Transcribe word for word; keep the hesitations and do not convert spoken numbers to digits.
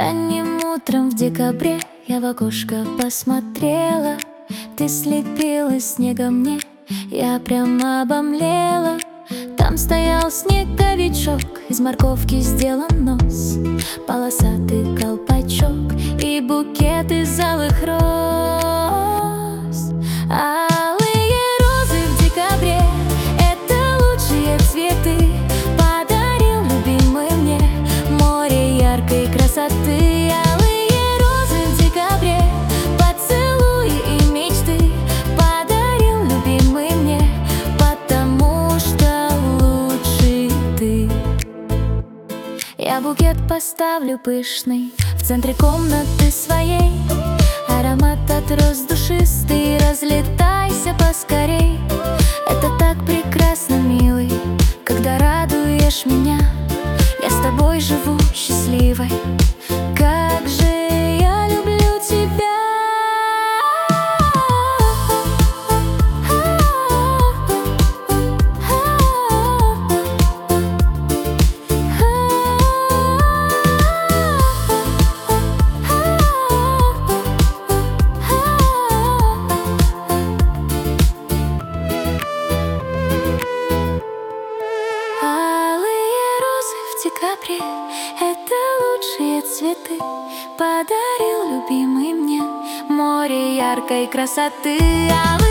Ранним утром в декабре я в окошко посмотрела. Ты слепила снегом мне, я прямо обомлела. Там стоял снеговичок, из морковки сделан нос, полосатый колпачок и букет из алых роз. Алые розы в декабре — это лучшие цветы. Подарил любимый мне море яркой красоты. Алые розы в декабре — поцелуи и мечты. Подарил любимый мне, потому что лучший ты. Я букет поставлю пышный в центре комнаты своей. Аромат от роз душистый, разлетайся поскорей. Это так прекрасно, милый, когда радуешь меня. Я с тобой живу счастливой. Как же я люблю тебя. Декабре — это лучшие цветы. Подарил любимый мне море яркой красоты.